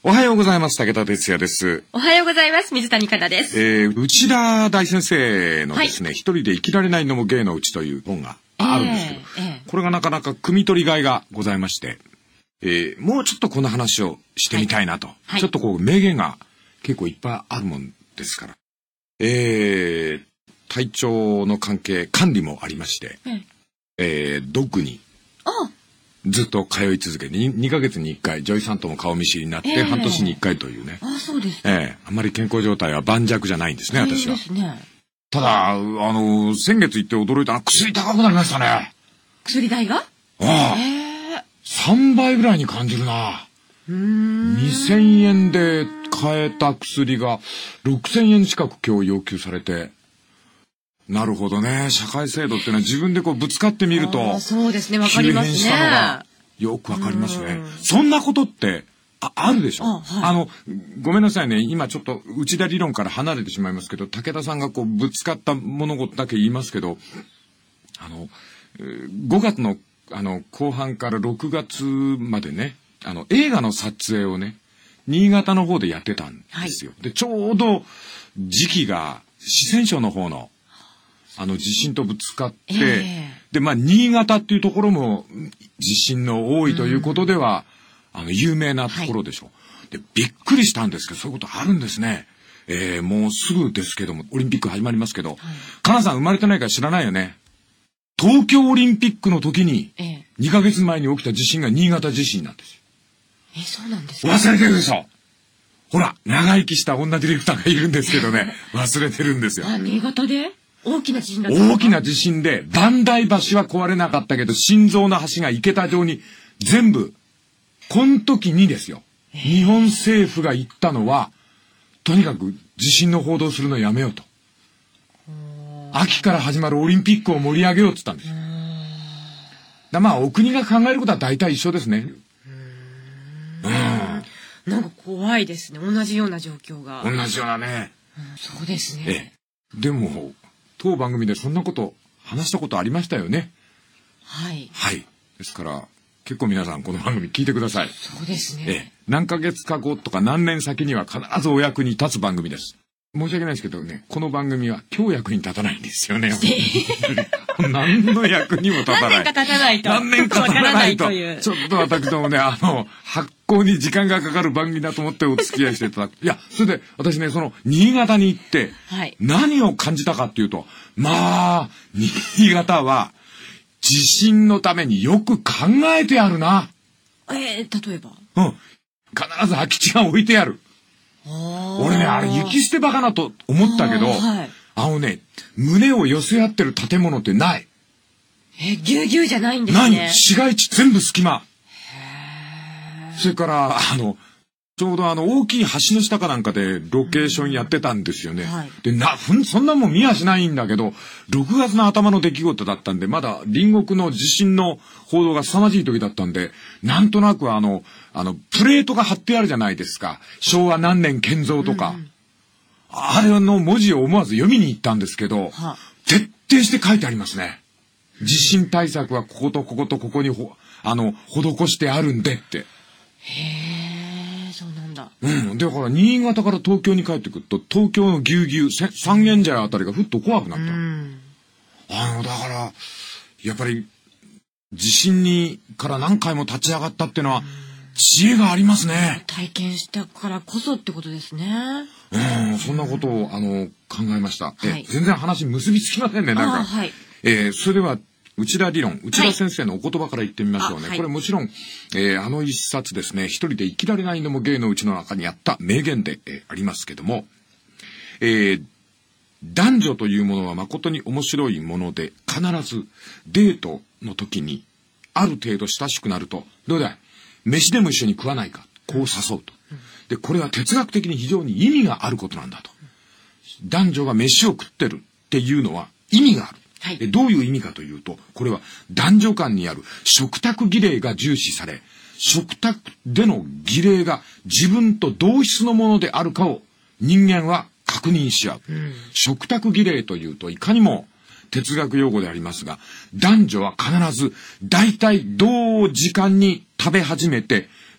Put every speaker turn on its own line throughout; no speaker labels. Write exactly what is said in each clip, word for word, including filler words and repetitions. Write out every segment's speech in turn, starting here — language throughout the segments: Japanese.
おはようございます。武田哲也です。
おはようございます。水谷香奈です。
えー、内田大先生のですね、はい、一人で生きられないのも芸のうちという本があるんですけど、えーえー、これがなかなか汲み取りがいがございまして、えー、もうちょっとこの話をしてみたいなと、はいはい、ちょっとこう名言が結構いっぱいあるもんですから、えー、体調の関係管理もありまして、うん、えー、ドッグにずっと通い続けて 2, にかげつにいっかいジョイさんとも顔見知りになって、えー、半年にいっかいというね。
あ、そうです、
えー、あまり健康状態は盤石じゃないんですね、私は。
ですね、
ただあの先月行って驚いたのは薬高くなりましたね。
薬代が？あ
あ、えー、さんばいぐらいに感じるな。
うーん、
にせんえんで買えた薬がろくせんえん近く今日要求されて、なるほどね、社会制度っていうのは自分でこうぶつかってみると、
そうですね、わかりますね、
急変したのがよくわかりますね。そんなことってあ, あるでしょ。あ、はい、あのごめんなさいね、今ちょっと内田理論から離れてしまいますけど、武田さんがこうぶつかった物事だけ言いますけど、あのごがつのあの後半からろくがつまでね、あの映画の撮影をね新潟の方でやってたんですよ。はい、でちょうど時期が四川省の方のあの地震とぶつかって、えー、でまあ新潟っていうところも地震の多いということでは、うん、あの有名なところでしょ。はい、でびっくりしたんですけど、そういうことあるんですね。えー、もうすぐですけどもオリンピック始まりますけど、はい、かなさん生まれてないから知らないよね。東京オリンピックの時ににかげつまえに起きた地震が新潟地震なんですよ。
えー、そうなんですか。
忘れてるでしょ。ほら長生きした女ディレクターがいるんですけどね忘れてるんですよ。
あ、新潟で大きな地震だった。
大きな地震で磐梯橋は壊れなかったけど心臓の橋が池田城に全部、この時にですよ、日本政府が言ったのはとにかく地震の報道するのやめようと、秋から始まるオリンピックを盛り上げようって言ったんですよ。だまあお国が考えることは大体一緒ですね。
うーん、うん、なんか怖いですね、同じような状況が。
同じようなね、
うん、そうですね。
ええ、でも当番組でそんなこと話したことありましたよね。
はい
はい、ですから結構皆さんこの番組聞いてください。
そうですね、
ええ、何ヶ月か後とか何年先には必ずお役に立つ番組です。申し訳ないですけどね、この番組は今日役に立たないんですよね何の役にも立たない。
何年か経たないと
何年か経たないと
いう
ちょっと私どもね、あの発行に時間がかかる番組だと思ってお付き合いしていただく。いや、それで私ね、その新潟に行って何を感じたかっていうと、はい、まあ新潟は地震のためによく考えてあるな。
えー、例えば、
うん、必ず空き地が置いてある。俺ね、あれ雪捨て場かなと思ったけど、あ、はい、あのね、胸を寄せ合ってる建物ってない。
え、ぎゅうぎゅうじゃないんですね。
ない、市街地全部隙間。へー。それからあのちょうどあの大きい橋の下かなんかでロケーションやってたんですよね。はい、でなそんなもん見やしないんだけど、ろくがつの頭の出来事だったんで、まだ隣国の地震の報道が凄まじい時だったんで、なんとなくあのあのプレートが貼ってあるじゃないですか、昭和何年建造とか、うんうん、あれの文字を思わず読みに行ったんですけど、は徹底して書いてありますね。地震対策はこことこことここにほあの施してあるんでって。
へー、そうなんだ。
うん、だから新潟から東京に帰ってくると東京のぎゅうぎゅう三軒茶屋あたりがふっと怖くなった。うん、あのだからやっぱり地震にから何回も立ち上がったっていうのは、うん、知恵がありますね。
体験したからこそってことですね。
うん、そんなことをあの考えました。はい、え全然話結びつきませんね、なんか。はい、えー、それでは内田理論、内田先生のお言葉から言ってみましょうね。はい、これもちろん、えー、あの一冊ですね、一人で生きられないのも芸のうちの中にあった名言で、えー、ありますけども、えー、男女というものは誠に面白いもので、必ずデートの時にある程度親しくなると、どうだい飯でも一緒に食わないか、こう誘うと。でこれは哲学的に非常に意味があることなんだと。男女が飯を食ってるっていうのは意味がある。はい、どういう意味かというと、これは男女間にある食卓儀礼が重視され、食卓での儀礼が自分と同質のものであるかを人間は確認し合う。うん、食卓儀礼というといかにも哲学用語でありますが、男女は必ず大体同時間に食べ始めて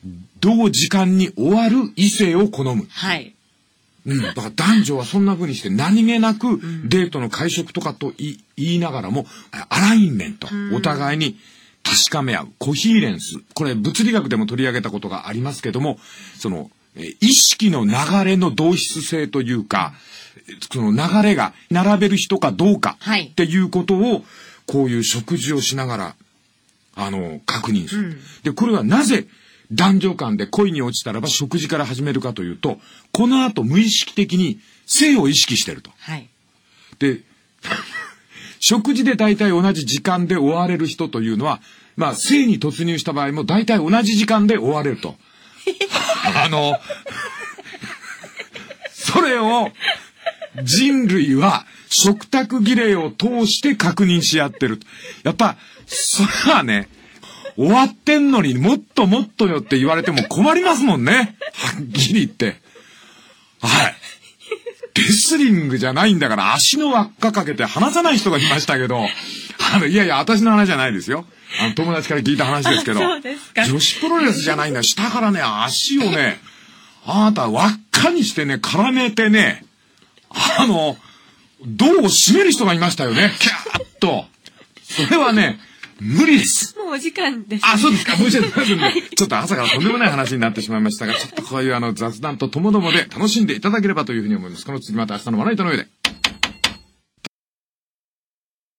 同時間に終わる異性を好む。
はい。
うん。だから男女はそんな風にして何気なくデートの会食とかと言いながらも、アラインメント。お互いに確かめ合う。コヒーレンス。これ物理学でも取り上げたことがありますけども、その、意識の流れの同質性というか、その流れが並べる人かどうかっていうことを、こういう食事をしながら、あの、確認する。うん、で、これはなぜ男女間で恋に落ちたらば食事から始めるかというと、この後無意識的に性を意識してると。
はい。
で、食事で大体同じ時間で終われる人というのは、まあ、性に突入した場合も大体同じ時間で終われると。あの、それを人類は食卓儀礼を通して確認し合ってる。やっぱ、それはね、終わってんのにもっともっとよって言われても困りますもんね。はっきり言って。はい。レスリングじゃないんだから足の輪っかかけて離さない人がいましたけど、あの、いやいや、私の話じゃないですよ。あの、友達から聞いた話ですけど。
そうですか。
女子プロレスじゃないんだ。下からね、足をね、あなた輪っかにしてね、絡めてね、あの、胴を締める人がいましたよね。キャーッと。それはね、無理です。
もうお時間です、ね。
あ、そうですか。無理です。ちょっと朝からとんでもない話になってしまいましたが、ちょっとこういうあの雑談とともどもで楽しんでいただければというふうに思います。この次また明日のまな板の上で。